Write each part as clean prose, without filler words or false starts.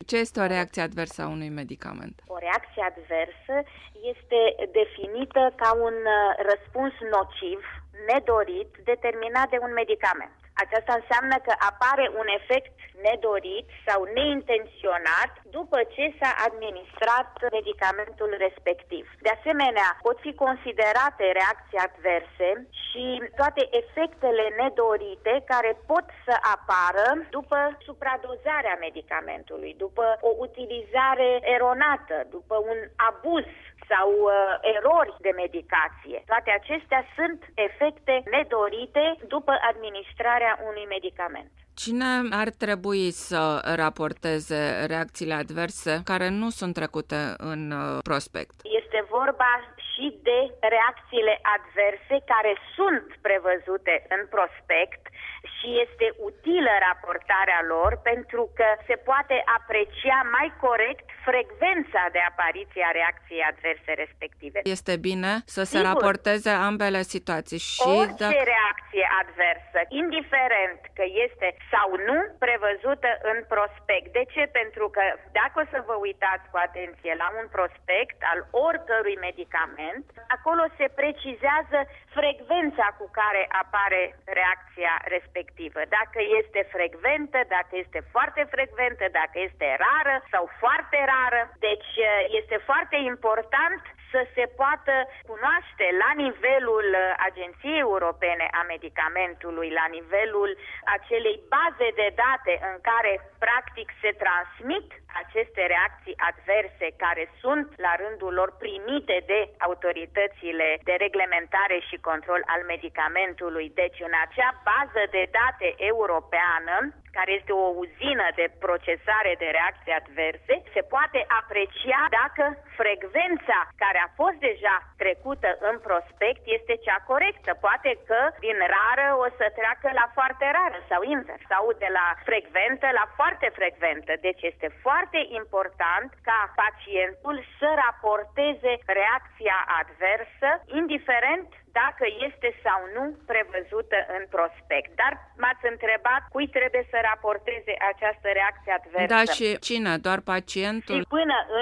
Ce este o reacție adversă a unui medicament? O reacție adversă este definită ca un răspuns nociv, nedorit, determinat de un medicament. Aceasta înseamnă că apare un efect nedorit sau neintenționat după ce s-a administrat medicamentul respectiv. De asemenea, pot fi considerate reacții adverse și toate efectele nedorite care pot să apară după supradozarea medicamentului, după o utilizare eronată, după un abuz sau erori de medicație. Toate acestea sunt efecte nedorite după administrarea unui medicament. Cine ar trebui să raporteze reacțiile adverse care nu sunt trecute în prospect? Este vorba și de reacțiile adverse care sunt prevăzute în prospect și este utilă raportarea lor pentru că se poate aprecia mai corect frecvența de apariție a reacției adverse respective. Este bine să se raporteze ambele situații. Și orice reacție adversă, indiferent că este sau nu prevăzută în prospect. De ce? Pentru că dacă o să vă uitați cu atenție la un prospect al oricărui medicament, acolo se precizează frecvența cu care apare reacția respectivă. Dacă este frecventă, dacă este foarte frecventă, dacă este rară sau foarte rară. Deci este foarte important să se poată cunoaște la nivelul Agenției Europene a Medicamentului, la nivelul acelei baze de date în care practic se transmit aceste reacții adverse care sunt la rândul lor primite de autoritățile de reglementare și control al medicamentului. Deci în acea bază de date europeană, care este o uzină de procesare de reacții adverse, se poate aprecia dacă frecvența care a fost deja trecută în prospect este cea corectă. Poate că din rară o să treacă la foarte rară sau invers, sau de la frecventă la foarte frecventă. Deci este foarte important ca pacientul să raporteze reacția adversă, indiferent dacă este sau nu prevăzută în prospect. Dar m-ați întrebat cui trebuie să raporteze această reacție adversă. Da, și cine? Doar pacientul? Și până în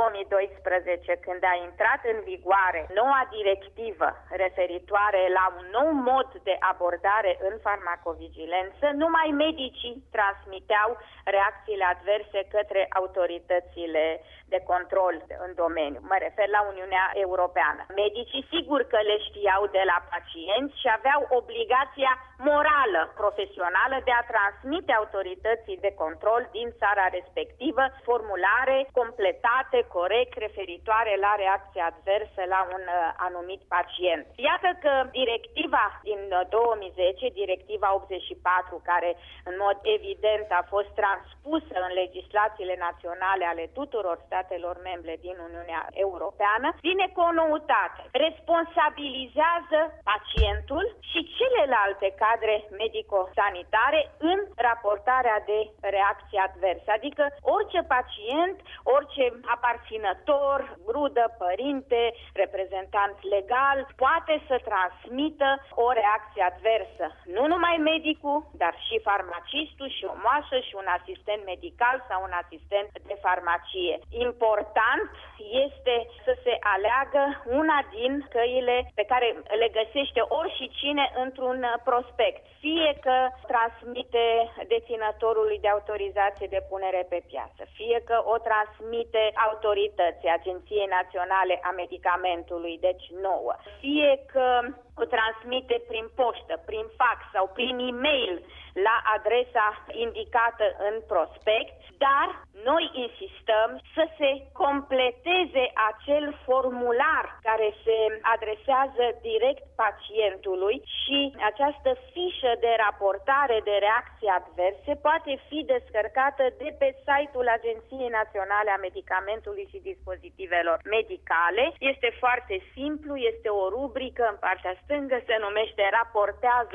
2012, când a intrat în vigoare noua directivă referitoare la un nou mod de abordare în farmacovigilență, numai medicii transmiteau reacțiile adverse către autoritățile de control în domeniu. Mă refer la Uniunea Europeană. Medicii sigur că le știau de la pacienți și aveau obligația morală, profesională de a transmite autorității de control din țara respectivă formulare completate, corect, referitoare la reacție adversă la un anumit pacient. Iată că directiva din 2010, directiva 84, care în mod evident a fost transpusă în legislațiile naționale ale tuturor statelor membre din Uniunea Europeană, vine cu o noutate. Responsabilizează pacientul și celelalte cadre medico-sanitare în raportarea de reacții adverse. Adică orice pacient, orice aparținător, rudă, părinte, reprezentant legal, poate să transmită o reacție adversă. Nu numai medicul, dar și farmacistul și o moașă și un asistent medical sau un asistent de farmacie. Important este să se aleagă una din căile pe care le găsește oricine într-un prospect. Fie că transmite deținătorului de autorizație de punere pe piață, fie că o transmite autorității Agenției Naționale a Medicamentului, deci nouă, fie că o transmite prin poștă, prin fax sau prin e-mail la adresa indicată în prospect, dar noi insistăm să se completeze acel formular care se adresează direct pacientului și această fișă de raportare de reacții adverse poate fi descărcată de pe site-ul Agenției Naționale a Medicamentului și Dispozitivelor Medicale. Este foarte simplu, este o rubrică în partea stângă, se numește Raportează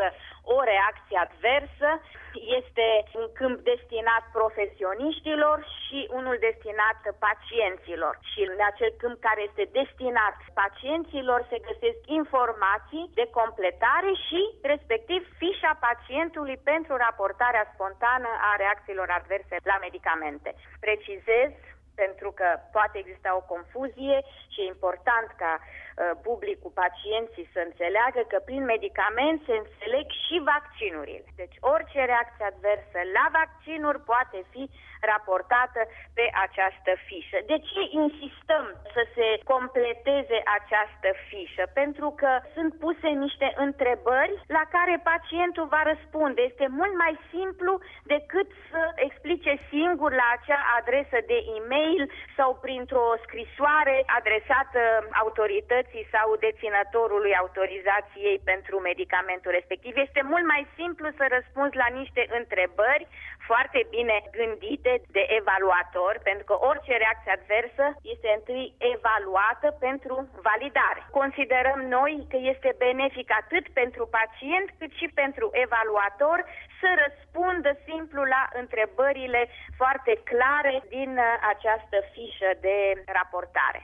o reacție adversă. Este un câmp destinat profesioniștilor și unul destinat pacienților. Și în acel câmp care este destinat pacienților se găsesc informații de completare și, respectiv, fișa pacientului pentru raportarea spontană a reacțiilor adverse la medicamente. Precizez, pentru că poate exista o confuzie și e important ca publicul, pacienții să înțeleagă că prin medicament se înțeleg și vaccinurile. Deci orice reacție adversă la vaccinuri poate fi raportată pe această fișă. De ce insistăm să se completeze această fișă? Pentru că sunt puse niște întrebări la care pacientul va răspunde. Este mult mai simplu decât să explice singur la acea adresă de e-mail sau printr-o scrisoare adresată autorității sau deținătorului autorizației pentru medicamentul respectiv. Este mult mai simplu să răspunzi la niște întrebări foarte bine gândite de evaluator, pentru că orice reacție adversă este întâi evaluată pentru validare. Considerăm noi că este benefic atât pentru pacient cât și pentru evaluator să răspundă simplu la întrebările foarte clare din această fișă de raportare.